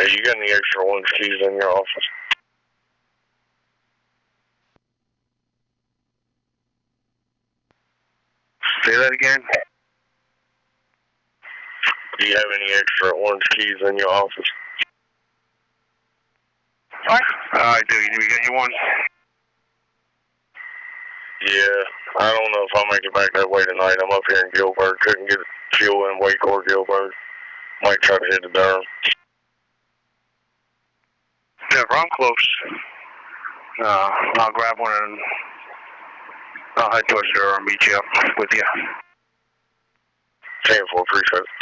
you got any extra orange keys in your office? Say that again? Do you have any extra orange keys in your office? What? I do. You get you one? Yeah, I don't know if I'll make it back that way tonight. I'm up here in Gilbert. Couldn't get fuel in Wake or Gilbert. Might try to hit the Durham. Yeah, I'm close. I'll grab one and I'll head towards Durham and meet you up with you. 10-4, appreciate it.